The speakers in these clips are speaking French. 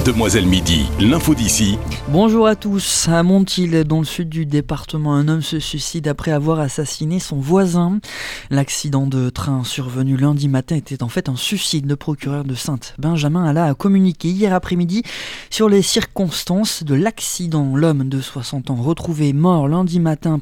Demoiselle Midi, l'info d'ici. Bonjour à tous. À Montil, dans le sud du département, un homme se suicide après avoir assassiné son voisin. L'accident de train survenu lundi matin était en fait un suicide. Le procureur de Saintes, Benjamin Alla, a communiqué hier après-midi sur les circonstances de l'accident. L'homme de 60 ans, retrouvé mort lundi matin,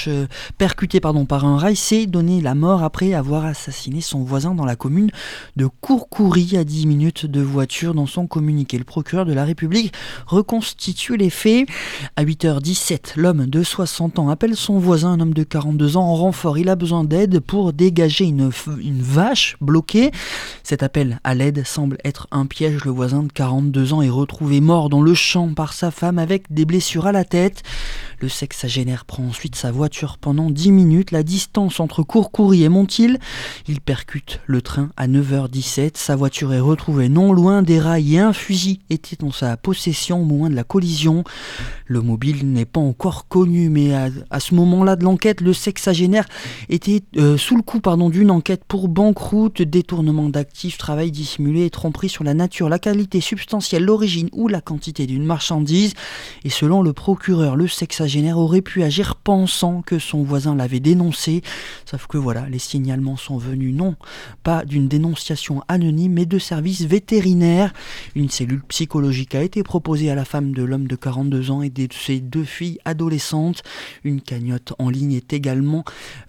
percuté par un rail, s'est donné la mort après avoir assassiné son voisin dans la commune de Courcoury, à 10 minutes de voiture. Dans son communiqué, le procureur de la République reconstitue les faits. À 8h17, l'homme de 60 ans appelle son voisin, un homme de 42 ans, en renfort. Il a besoin d'aide pour dégager une vache bloquée. Cet appel à l'aide semble être un piège. Le voisin de 42 ans est retrouvé mort dans le champ par sa femme avec des blessures à la tête. Le sexagénaire prend ensuite sa voiture pendant 10 minutes. La distance entre Courcoury et Montil. Il percute le train à 9h17. Sa voiture est retrouvée non loin des rails et un fusil était dans sa possession au moment de la collision. Le mobile n'est pas encore connu, mais à ce moment-là de l'enquête, le sexagénaire était sous le coup d'une enquête pour banqueroute, détournement d'actifs, travail dissimulé et tromperie sur la nature, la qualité substantielle, l'origine ou la quantité d'une marchandise. Et selon le procureur, le sexagénaire aurait pu agir pensant que son voisin l'avait dénoncé. Sauf que les signalements sont venus non pas d'une dénonciation anonyme, mais de services vétérinaires. Une cellule psychologique a été proposée à la femme de l'homme de 42 ans et de ses 2 filles adolescentes. Une cagnotte en ligne est également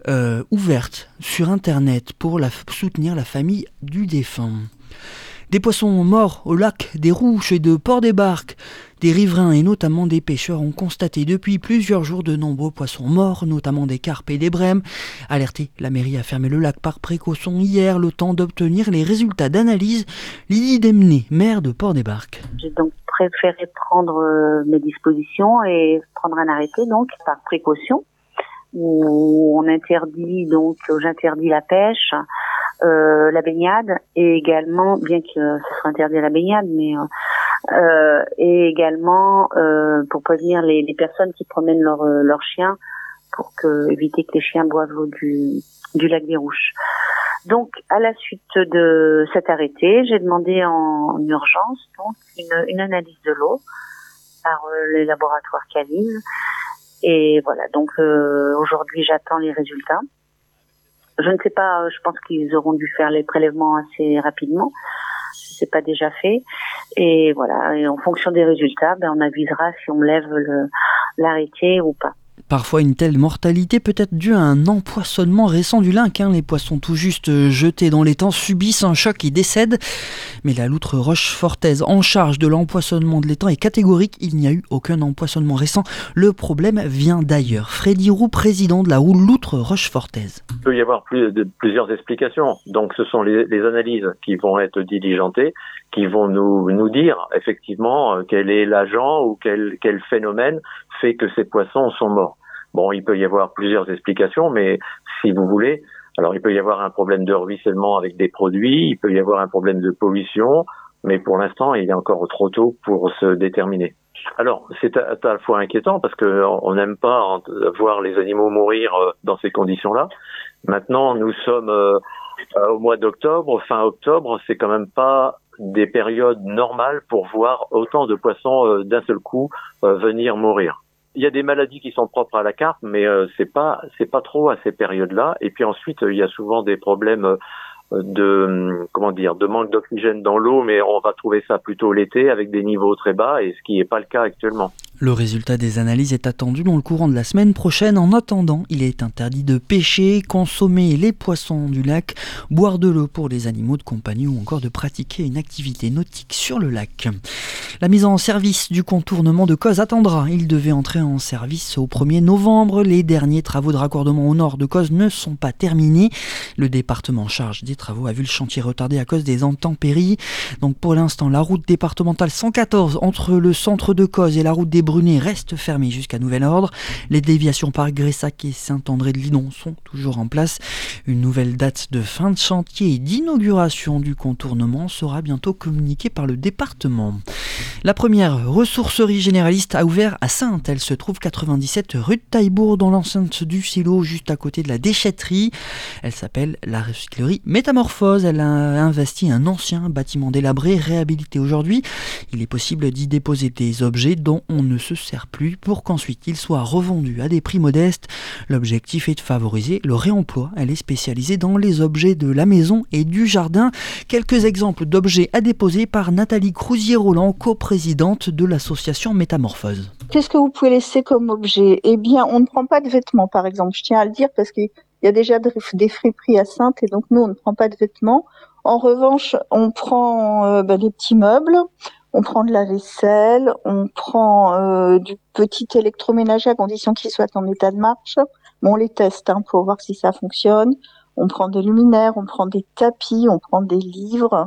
ouverte sur Internet pour soutenir la famille du défunt. Des poissons morts au lac des Rouches et de Port-des-Barques. Des riverains et notamment des pêcheurs ont constaté depuis plusieurs jours de nombreux poissons morts, notamment des carpes et des brèmes. Alertée, la mairie a fermé le lac par précaution hier, le temps d'obtenir les résultats d'analyse. Lydie Demné, maire de Port-des-Barques. J'ai donc préféré prendre mes dispositions et prendre un arrêté donc par précaution où j'interdis la pêche, la baignade et également, bien que ce soit interdit à la baignade, mais et également pour prévenir les personnes qui promènent leurs chiens pour éviter que les chiens boivent l'eau du lac des Rouches. Donc, à la suite de cet arrêté, j'ai demandé en urgence donc une analyse de l'eau par les laboratoires Caline. Et voilà, donc aujourd'hui j'attends les résultats. Je ne sais pas, je pense qu'ils auront dû faire les prélèvements assez rapidement, si c'est pas déjà fait. Et voilà, et en fonction des résultats, on avisera si on lève l'arrêté ou pas. Parfois, une telle mortalité peut être due à un empoisonnement récent du lac. Les poissons tout juste jetés dans l'étang subissent un choc et décèdent. Mais la loutre rochefortaise en charge de l'empoisonnement de l'étang est catégorique. Il n'y a eu aucun empoisonnement récent. Le problème vient d'ailleurs. Freddy Roux, président de la loutre rochefortaise. Il peut y avoir plusieurs explications. Donc ce sont les analyses qui vont être diligentées, qui vont nous dire effectivement quel est l'agent ou quel phénomène fait que ces poissons sont morts. Bon, il peut y avoir plusieurs explications, mais si vous voulez, alors il peut y avoir un problème de ruissellement avec des produits, il peut y avoir un problème de pollution, mais pour l'instant, il est encore trop tôt pour se déterminer. Alors, c'est à la fois inquiétant parce que on n'aime pas voir les animaux mourir dans ces conditions-là. Maintenant, nous sommes au mois d'octobre, fin octobre, c'est quand même pas des périodes normales pour voir autant de poissons d'un seul coup venir mourir. Il y a des maladies qui sont propres à la carpe, mais c'est pas trop à ces périodes-là. Et puis ensuite, il y a souvent des problèmes de manque d'oxygène dans l'eau, mais on va trouver ça plutôt l'été avec des niveaux très bas, et ce qui n'est pas le cas actuellement. Le résultat des analyses est attendu dans le courant de la semaine prochaine. En attendant, il est interdit de pêcher, consommer les poissons du lac, boire de l'eau pour les animaux de compagnie ou encore de pratiquer une activité nautique sur le lac. La mise en service du contournement de Cozes attendra. Il devait entrer en service au 1er novembre. Les derniers travaux de raccordement au nord de Cozes ne sont pas terminés. Le département en charge des travaux a vu le chantier retardé à cause des intempéries. Donc pour l'instant, la route départementale 114 entre le centre de Cozes et la route des Brunet reste fermée jusqu'à nouvel ordre. Les déviations par Gressac et Saint-André-de-Lidon sont toujours en place. Une nouvelle date de fin de chantier et d'inauguration du contournement sera bientôt communiquée par le département. La première ressourcerie généraliste a ouvert à Saintes. Elle se trouve 97 rue de Taillebourg dans l'enceinte du silo, juste à côté de la déchetterie. Elle s'appelle la recyclerie Métamorphose. Elle a investi un ancien bâtiment délabré, réhabilité aujourd'hui. Il est possible d'y déposer des objets dont on ne se sert plus pour qu'ensuite ils soient revendus à des prix modestes. L'objectif est de favoriser le réemploi. Elle est spécialisée dans les objets de la maison et du jardin. Quelques exemples d'objets à déposer par Nathalie Crousier-Roland, coprésidente de l'association Métamorphose. Qu'est-ce que vous pouvez laisser comme objet ? Eh bien, on ne prend pas de vêtements, par exemple. Je tiens à le dire parce qu'il y a déjà des friperies à Saintes et donc nous, on ne prend pas de vêtements. En revanche, on prend des petits meubles, on prend de la vaisselle, on prend du petit électroménager à condition qu'il soit en état de marche. Bon, on les teste pour voir si ça fonctionne. On prend des luminaires, on prend des tapis, on prend des livres,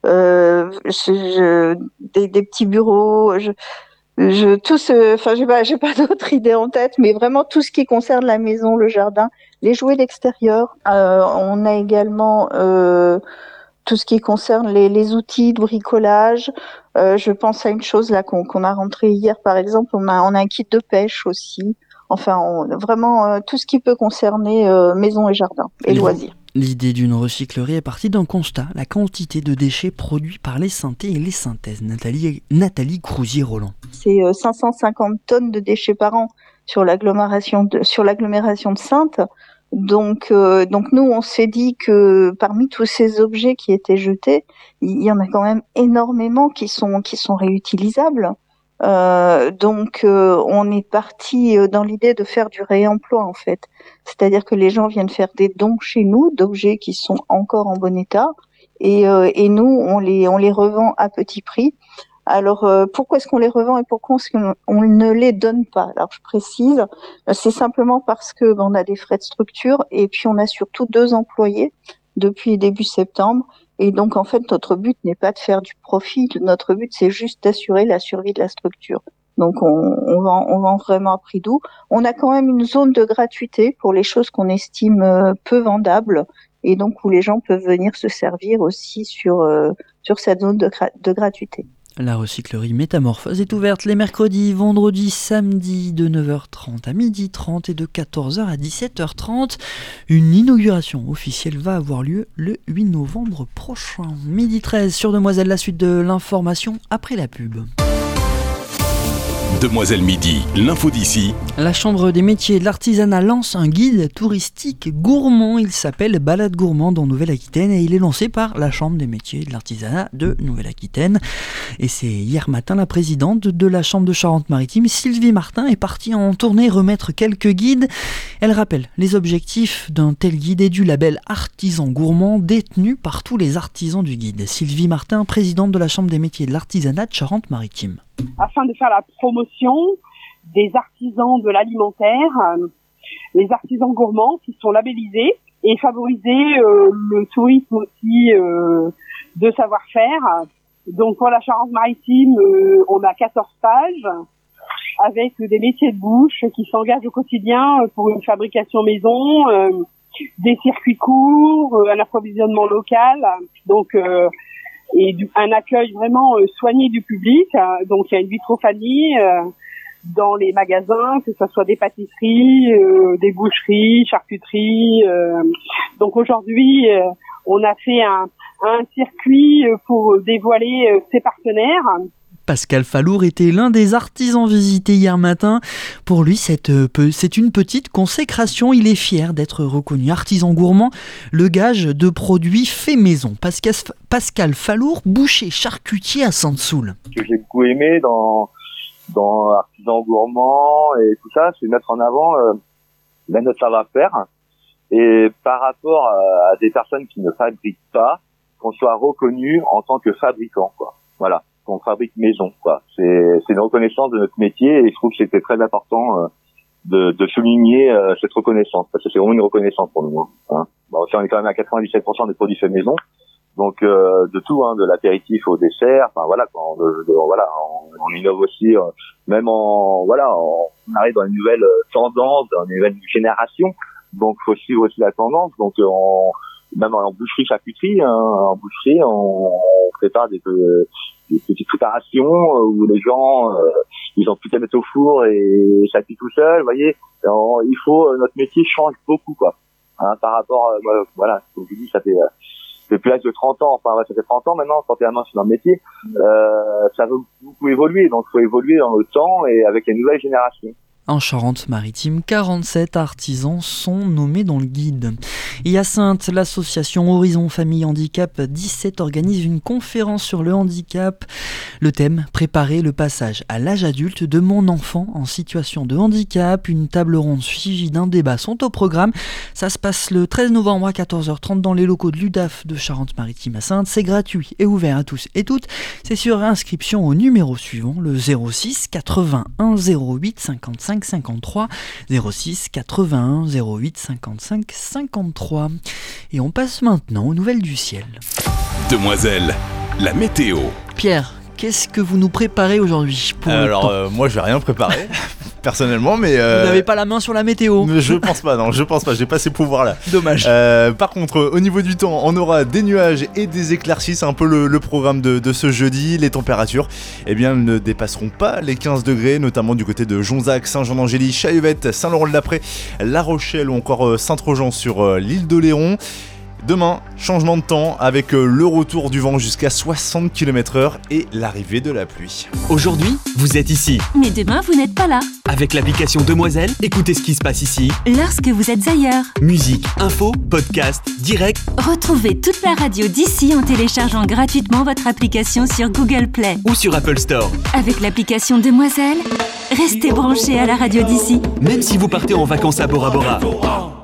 des petits bureaux. J'ai pas d'autres idées en tête, mais vraiment tout ce qui concerne la maison, le jardin, les jouets d'extérieur. On a également tout ce qui concerne les outils de bricolage. Je pense à une chose là qu'on a rentré hier, par exemple, on a un kit de pêche aussi. Enfin, vraiment tout ce qui peut concerner maison et jardin et loisirs. L'idée d'une recyclerie est partie d'un constat, la quantité de déchets produits par les Saintais et les Saintaises. Nathalie Crousier-Roland. C'est 550 tonnes de déchets par an sur l'agglomération de Saintes. Donc nous, on s'est dit que parmi tous ces objets qui étaient jetés, il y en a quand même énormément qui sont réutilisables. On est parti dans l'idée de faire du réemploi en fait. C'est-à-dire que les gens viennent faire des dons chez nous d'objets qui sont encore en bon état et nous on les revend à petit prix. Alors pourquoi est-ce qu'on les revend et pourquoi est-ce qu'on ne les donne pas ? Alors je précise, c'est simplement parce que on a des frais de structure et puis on a surtout 2 employés depuis début septembre. Et donc, en fait, notre but n'est pas de faire du profit. Notre but, c'est juste d'assurer la survie de la structure. Donc, on vend vraiment à prix doux. On a quand même une zone de gratuité pour les choses qu'on estime peu vendables et donc où les gens peuvent venir se servir aussi sur cette zone de gratuité. La recyclerie Métamorphose est ouverte les mercredis, vendredis, samedis de 9h30 à 12h30 et de 14h à 17h30. Une inauguration officielle va avoir lieu le 8 novembre prochain. 12h13 sur Demoiselle, la suite de l'information après la pub. Demoiselle Midi, l'info d'ici. La Chambre des métiers et de l'artisanat lance un guide touristique gourmand. Il s'appelle Balade gourmande en Nouvelle-Aquitaine et il est lancé par la Chambre des métiers et de l'artisanat de Nouvelle-Aquitaine. Et c'est hier matin, la présidente de la Chambre de Charente-Maritime, Sylvie Martin, est partie en tournée remettre quelques guides. Elle rappelle les objectifs d'un tel guide et du label artisan gourmand détenu par tous les artisans du guide. Sylvie Martin, présidente de la Chambre des métiers et de l'artisanat de Charente-Maritime. Afin de faire la promotion des artisans de l'alimentaire, les artisans gourmands qui sont labellisés et favoriser le tourisme aussi de savoir-faire. Donc pour la Charente-Maritime, on a 14 pages avec des métiers de bouche qui s'engagent au quotidien pour une fabrication maison, des circuits courts, un approvisionnement local. Donc et un accueil vraiment soigné du public. Donc il y a une vitrophanie dans les magasins, que ce soit des pâtisseries, des boucheries, charcuteries. Donc aujourd'hui, on a fait un circuit pour dévoiler ses partenaires. Pascal Fallour était l'un des artisans visités hier matin. Pour lui, c'est une petite consécration. Il est fier d'être reconnu artisan gourmand, le gage de produits faits maison. Pascal Fallour, boucher charcutier à Sainte-Soule. Ce que j'ai beaucoup aimé dans artisan gourmand et tout ça, c'est mettre en avant notre savoir-faire et par rapport à des personnes qui ne fabriquent pas, qu'on soit reconnu en tant que fabricant, quoi. Voilà. On fabrique maison, quoi. C'est une reconnaissance de notre métier et je trouve que c'était très important de souligner cette reconnaissance parce que c'est vraiment une reconnaissance pour nous. Hein. Bon, on est quand même à 97% des produits faits maison, donc de tout, de l'apéritif au dessert. Enfin voilà, on innove aussi, même on arrive dans une nouvelle tendance, dans une nouvelle génération, donc faut suivre aussi la tendance. Donc même en boucherie, charcuterie, hein, en boucherie, on prépare des petites préparations où les gens, ils ont plus qu'à mettre au four et ça cuit tout seul, vous voyez. Alors, notre métier change beaucoup, quoi. Hein, par rapport, voilà, comme je dis, ça fait depuis l'âge de 30 ans, enfin, ça fait 30 ans maintenant, 31 ans, je suis dans le métier, ça va beaucoup évoluer, donc il faut évoluer dans le temps et avec les nouvelles générations. En Charente-Maritime, 47 artisans sont nommés dans le guide. Et à Saintes, l'association Horizon Famille Handicap 17 organise une conférence sur le handicap. Le thème, préparer le passage à l'âge adulte de mon enfant en situation de handicap. Une table ronde suivie d'un débat sont au programme. Ça se passe le 13 novembre à 14h30 dans les locaux de l'UDAF de Charente-Maritime à Saintes. C'est gratuit et ouvert à tous et toutes. C'est sur inscription au numéro suivant, le 06 81 08 55 53, 06 81 08 55 53. Et on passe maintenant aux nouvelles du ciel. Demoiselle, la météo. Pierre, qu'est-ce que vous nous préparez aujourd'hui pour moi je vais rien préparer personnellement, mais vous n'avez pas la main sur la météo. Je pense pas, j'ai pas ces pouvoirs là. Dommage. Par contre, au niveau du temps, on aura des nuages et des éclaircies, c'est un peu le programme de ce jeudi. Les températures ne dépasseront pas les 15 degrés, notamment du côté de Jonzac, Saint-Jean-d'Angély, Chaillevette, Saint-Laurent-de-Laprée, La Rochelle ou encore Saint-Trojan sur l'île d'Oléron. Demain, changement de temps avec le retour du vent jusqu'à 60 km/h et l'arrivée de la pluie. Aujourd'hui, vous êtes ici. Mais demain, vous n'êtes pas là. Avec l'application Demoiselle, écoutez ce qui se passe ici. Lorsque vous êtes ailleurs. Musique, info, podcast, direct. Retrouvez toute la radio d'ici en téléchargeant gratuitement votre application sur Google Play. Ou sur Apple Store. Avec l'application Demoiselle, restez branchés à la radio d'ici. Même si vous partez en vacances à Bora Bora.